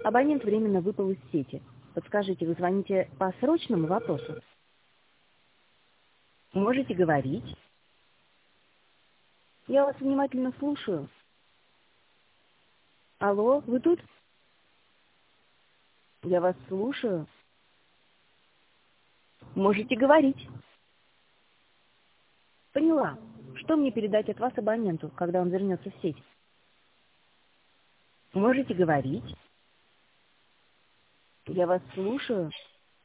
Абонент временно выпал из сети. Подскажите, вы звоните по срочному вопросу? Можете говорить? Я вас внимательно слушаю. Алло, вы тут? Я вас слушаю. Можете говорить. Поняла. Что мне передать от вас абоненту, когда он вернется в сеть? Можете говорить? Я вас слушаю.